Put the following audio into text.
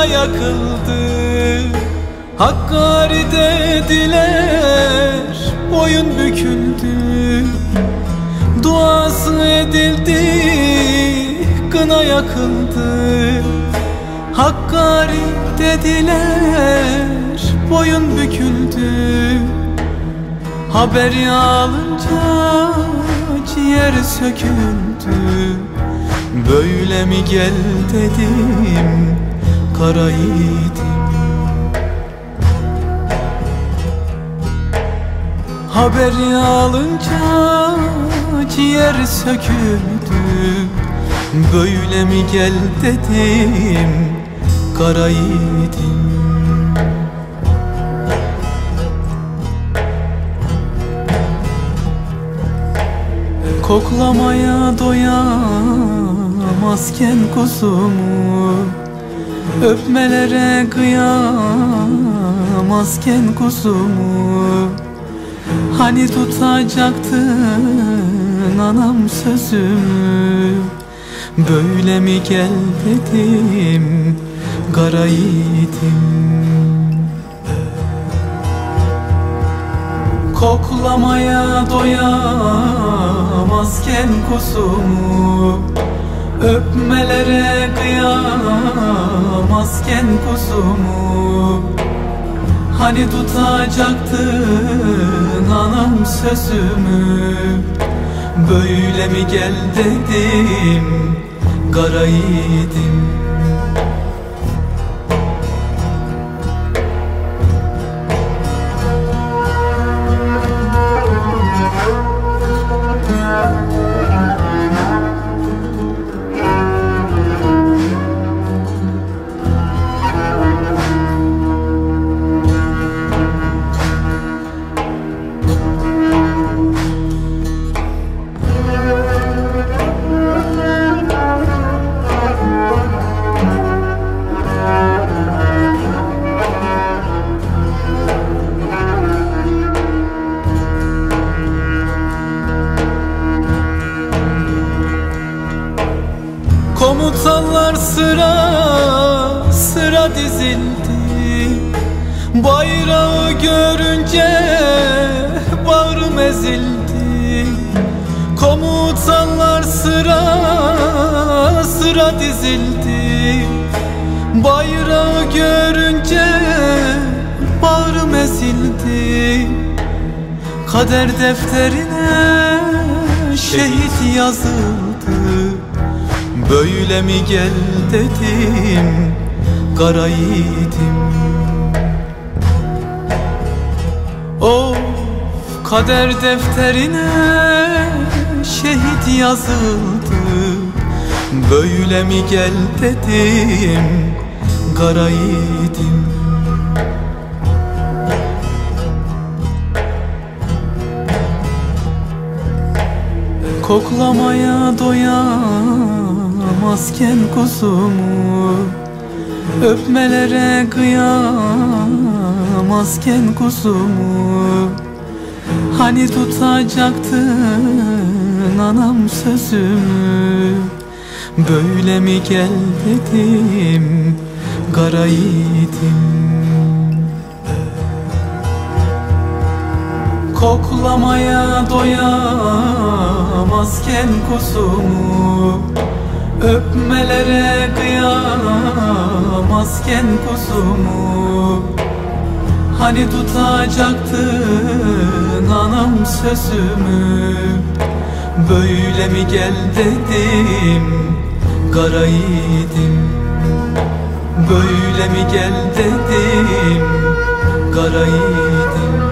yakıldı. Hakkari dediler, boyun büküldü. Duası edildi, kına yakıldı. Hakkari dediler, boyun büküldü. Haberi alınca ciğer söküldü. Böyle mi gel dedim kara yiğidim. Haberi alınca ciğer söküldü. Böyle mi gel dedim kara yiğidim. Koklamaya doyamazken kuzumu, öpmelere kıyamazken kuzumu, hani tutacaktın anam sözümü. Böyle mi gel dedim kara yiğidim. Koklamaya doyamazken kuzumu, öpmelere kıyamazken kuzumu, hani tutacaktın anam sözümü. Böyle mi gel dedim kara yiğidim. Komutanlar sıra sıra dizildi. Bayrağı görünce bağrım ezildi. Komutanlar sıra sıra dizildi. Bayrağı görünce bağrım ezildi. Kader defterine şehit yazıldı. Böyle mi gel dedim kara yiğidim. Of, kader defterine şehit yazıldı. Böyle mi gel dedim kara yiğidim. Koklamaya doyamazken kuzumu, öpmelere kıyamazken kuzumu, hani tutacaktın anam sözümü. Böyle mi gel dedim kara yiğidim. Koklamaya doyamazken kuzumu, öpmelere kıyamazken kuzumu, hani tutacaktın anam sözümü. Böyle mi gel dedim kara yiğidim. Böyle mi gel dedim kara yiğidim.